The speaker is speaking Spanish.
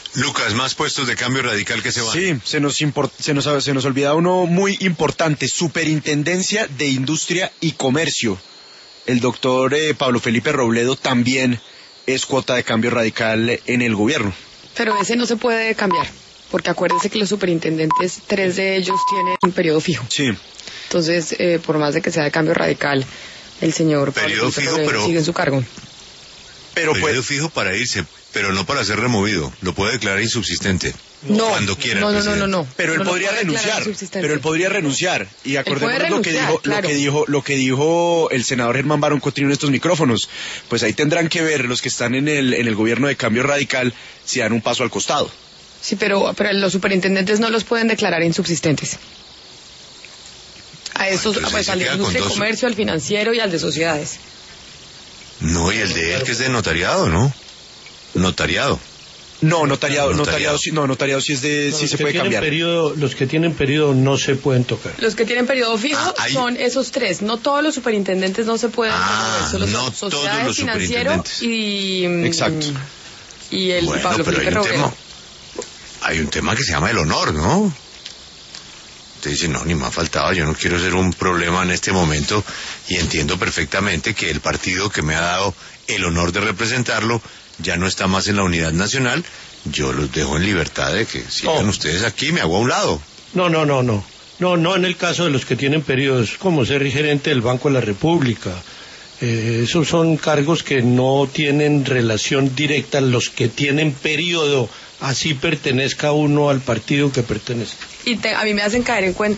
Lucas, más puestos de Cambio Radical que se van. Sí, se nos olvida uno muy importante, Superintendencia de Industria y Comercio. El doctor Pablo Felipe Robledo también es cuota de Cambio Radical en el gobierno. Pero ese no se puede cambiar, porque acuérdense que los superintendentes, 3 de ellos tienen un periodo fijo. Sí. Entonces, por más de que sea de Cambio Radical, el señor Periodo fijo, pero sigue en su cargo. Pero periodo fijo para irse, pero no para ser removido. Lo puede declarar insubsistente. No, cuando quiera. No. Pero él No podría puede declarar renunciar. subsistente. Pero él podría renunciar. Y acordémonos renunciar, lo que dijo el senador Germán Barón Cotrino en estos micrófonos. Pues ahí tendrán que ver los que están en el gobierno de Cambio Radical si dan un paso al costado. Sí, pero los superintendentes no los pueden declarar insubsistentes. A esos, pues al de Industria y Comercio, al financiero y al de sociedades. No, y el de él que es de notariado, ¿no? Notariado. No, notariado sí es de, sí se puede cambiar. Los que tienen periodo no se pueden tocar. Los que tienen periodo fijo son esos 3. No todos los superintendentes no se pueden mover, solo no sociedades, todos los financiero y exacto. Y el Pablo Felipe Robledo. Hay un tema que se llama el honor, ¿no? Usted dice, no, ni más faltaba, yo no quiero ser un problema en este momento y entiendo perfectamente que el partido que me ha dado el honor de representarlo ya no está más en la unidad nacional, yo los dejo en libertad de que sigan ustedes aquí, me hago a un lado. No, en el caso de los que tienen periodos, como ser gerente del Banco de la República. Esos son cargos que no tienen relación directa, los que tienen periodo, así pertenezca uno al partido que pertenece. Y a mí me hacen caer en cuenta